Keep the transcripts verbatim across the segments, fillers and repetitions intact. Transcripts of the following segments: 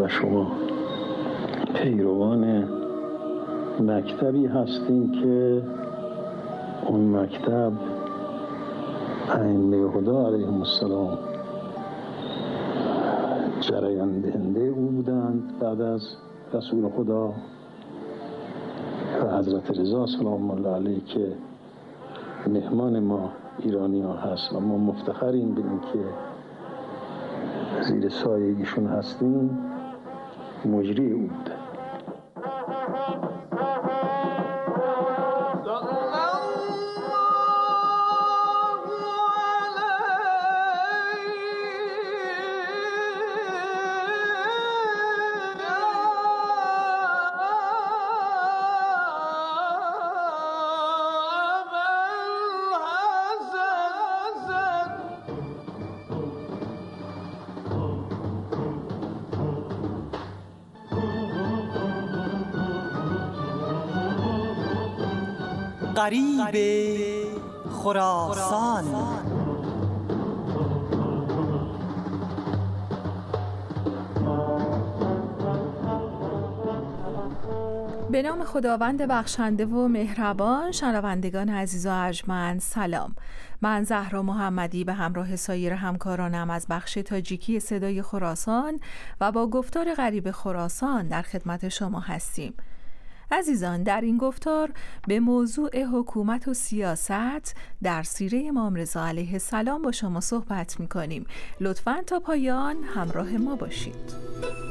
و شما پیروان مکتبی هستیم که اون مکتب ائمه هدی علیهم السلام جریان دهنده او بودند بعد از رسول خدا و حضرت رضا سلام الله علیه که مهمان ما ایرانی ها هست و ما مفتخریم به این که زیر سایه ایشون هستیم. مجری او بوده. غریب خراسان. به نام خداوند بخشنده و مهربان. شنوندگان عزیز و ارجمند سلام. من زهرا محمدی به همراه سایر همکارانم از بخش تاجیکی صدای خراسان و با گفتار غریب خراسان در خدمت شما هستیم. عزیزان، در این گفتار به موضوع حکومت و سیاست در سیره امام رضا علیه السلام با شما صحبت می‌کنیم. لطفاً تا پایان همراه ما باشید.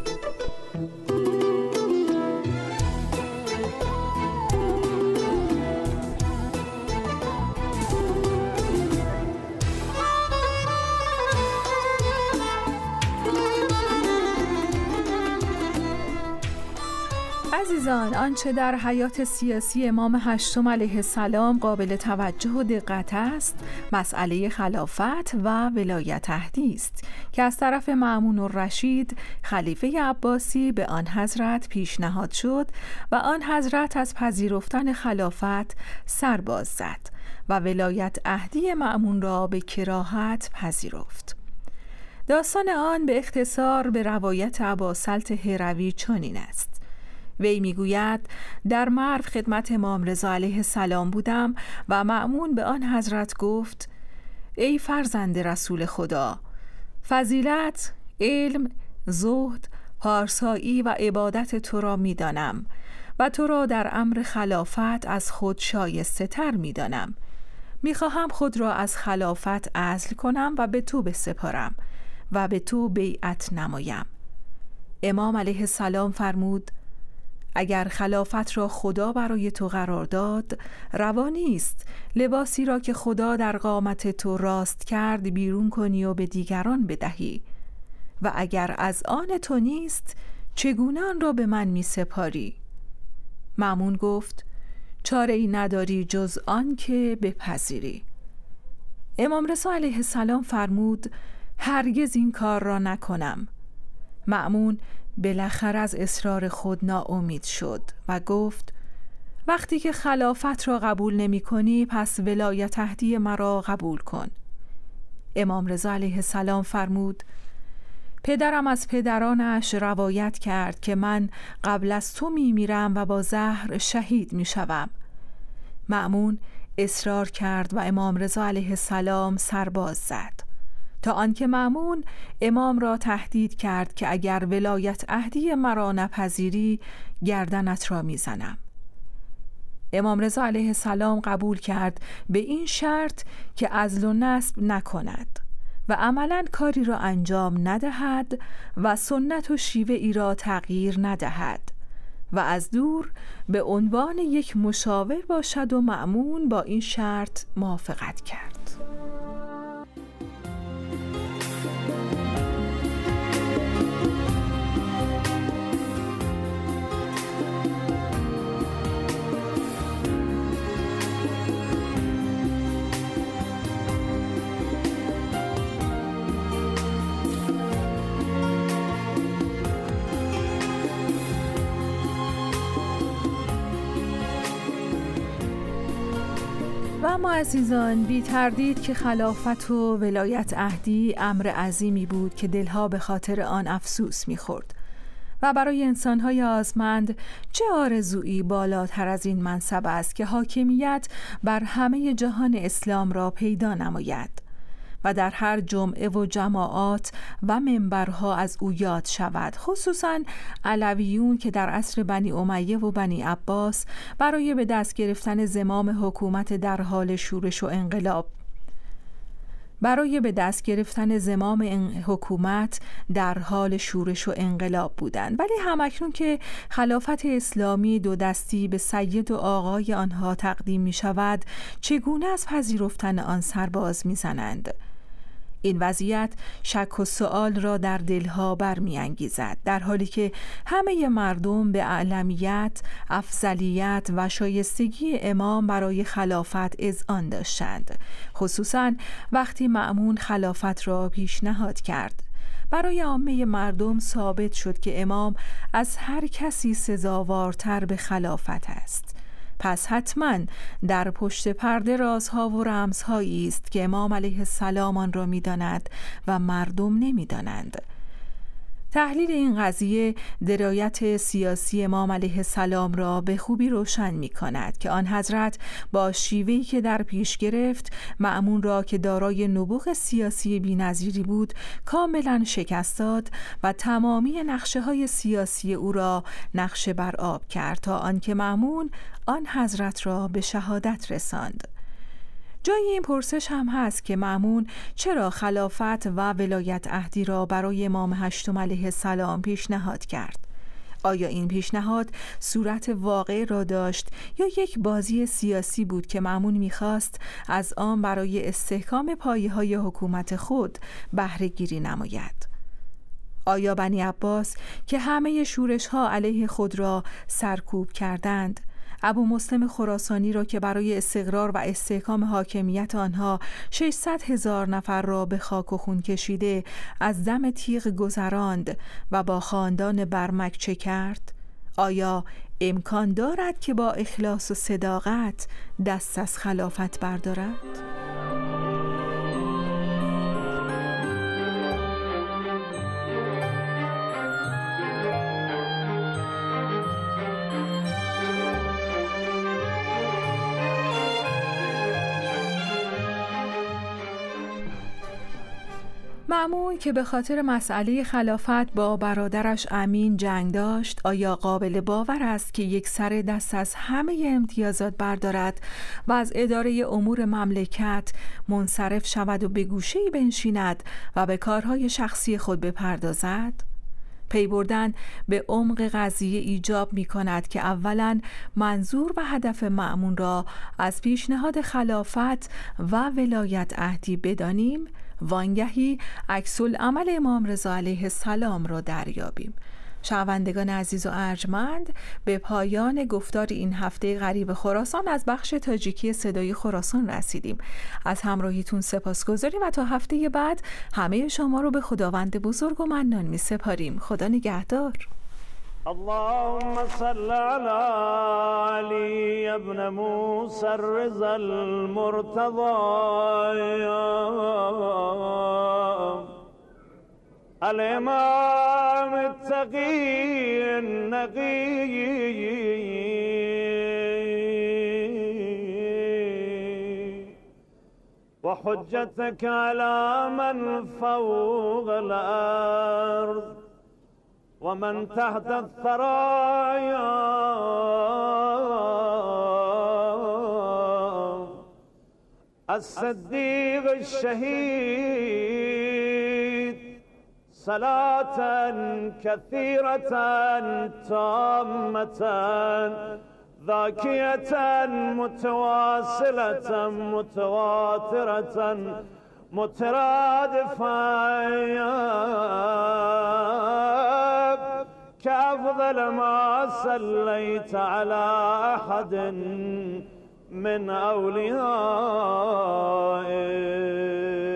عزیزان، آنچه در حیات سیاسی امام هشتم علیه السلام قابل توجه و دقت است مسئله خلافت و ولایت عهدی است که از طرف مأمون الرشید خلیفه عباسی به آن حضرت پیشنهاد شد و آن حضرت از پذیرفتن خلافت سر باز زد و ولایت عهدی مأمون را به کراهت پذیرفت. داستان آن به اختصار به روایت اباسلط هروی چنین است. وی میگوید در مرو خدمت امام رضا علیه السلام بودم و مأمون به آن حضرت گفت: ای فرزند رسول خدا، فضیلت، علم، زهد، پارسایی و عبادت تو را میدانم و تو را در امر خلافت از خود شایسته تر میدانم. میخواهم خود را از خلافت عزل کنم و به تو بسپارم و به تو بیعت نمایم. امام علیه السلام فرمود: اگر خلافت را خدا برای تو قرار داد، روا نیست لباسی را که خدا در قامت تو راست کرد بیرون کنی و به دیگران بدهی، و اگر از آن تو نیست چگونه آن را به من می سپاری؟ مأمون گفت: چاره ای نداری جز آن که بپذیری. امام رضا علیه السلام فرمود: هرگز این کار را نکنم. مأمون بالاخره از اصرار خود ناامید شد و گفت: وقتی که خلافت را قبول نمی کنی پس ولایت عهدی مرا قبول کن. امام رضا علیه السلام فرمود: پدرم از پدرانش روایت کرد که من قبل از تو می میرم و با زهر شهید می شوم. مأمون اصرار کرد و امام رضا علیه السلام سرباز زد تا آنکه مأمون امام را تهدید کرد که اگر ولایت عهدی مرا نپذیری گردنت را میزنم. امام رضا علیه السلام قبول کرد به این شرط که عزل و نصب نکند و عملاً کاری را انجام ندهد و سنت و شیوه ای را تغییر ندهد و از دور به عنوان یک مشاور باشد و مأمون با این شرط موافقت کرد. و اما عزیزان، بی تردید که خلافت و ولایت عهدی امر عظیمی بود که دلها به خاطر آن افسوس می‌خورد و برای انسان‌های آزمند چه آرزویی بالاتر از این منصب است که حاکمیت بر همه جهان اسلام را پیدا نماید و در هر جمعه و جماعات و منبرها از او یاد شود، خصوصاً علویون که در عصر بنی امیه و بنی عباس برای به دست گرفتن زمام حکومت در حال شورش و انقلاب برای به دست گرفتن زمام حکومت در حال شورش و انقلاب بودند، ولی همکنون که خلافت اسلامی دو دستی به سید و آقای آنها تقدیم می شود، چگونه از پذیرفتن آن سرباز می زنند؟ این وضعیت شک و سؤال را در دلها برمی انگیزد، در حالی که همه مردم به اعلمیت، افضلیت و شایستگی امام برای خلافت اذعان داشتند، خصوصاً وقتی مأمون خلافت را پیشنهاد کرد. برای عامه مردم ثابت شد که امام از هر کسی سزاوارتر به خلافت است. پس حتما در پشت پرده رازها و رمزهایی است که امام علیه السلام آن را می‌داند و مردم نمی‌دانند. تحلیل این قضیه درایت سیاسی امام علیه السلام را به خوبی روشن می کند که آن حضرت با شیوهی که در پیش گرفت مأمون را که دارای نبوغ سیاسی بی‌نظیری بود کاملا شکست داد و تمامی نقشه های سیاسی او را نقشه بر آب کرد تا آنکه مأمون آن حضرت را به شهادت رساند. جای این پرسش هم هست که مأمون چرا خلافت و ولایت عهدی را برای امام هشتم علیه السلام پیشنهاد کرد؟ آیا این پیشنهاد صورت واقع را داشت یا یک بازی سیاسی بود که مأمون می‌خواست از آن برای استحکام پایه‌های حکومت خود بهره گیری نماید؟ آیا بنی عباس که همه شورش‌ها علیه خود را سرکوب کردند، ابو مسلم خراسانی را که برای استقرار و استحکام حاکمیت آنها ششصد هزار نفر را به خاک و خون کشیده از دم تیغ گذراند و با خاندان برمک چه کرد؟ آیا امکان دارد که با اخلاص و صداقت دست از خلافت بردارد؟ مأمون که به خاطر مسئله خلافت با برادرش امین جنگ داشت، آیا قابل باور است که یک سر دست از همه امتیازات بردارد و از اداره امور مملکت منصرف شود و به گوشه‌ای بنشیند و به کارهای شخصی خود بپردازد؟ پی بردن به عمق قضیه ایجاب می کند که اولاً منظور و هدف مأمون را از پیشنهاد خلافت و ولایت عهدی بدانیم، وانگهی عکس العمل امام رضا علیه السلام را دریابیم. شنوندگان عزیز و ارجمند، به پایان گفتار این هفته غریب خراسان از بخش تاجیکی صدای خراسان رسیدیم. از همراهیتون سپاسگزاریم و تا هفته بعد همه شما رو به خداوند بزرگ و منان می سپاریم. خدا نگهدار. اللهم صل على علي ابن موسى الرضا المرتضى الإمام التقي النقي وحجتك على من فوق الأرض ومن تحت الثرايا الصديق الشهيد صلاة كثيرة تامة ذاكية متواصلة متواترة مترادفة كأفضل ما صليت على أحد من أوليائك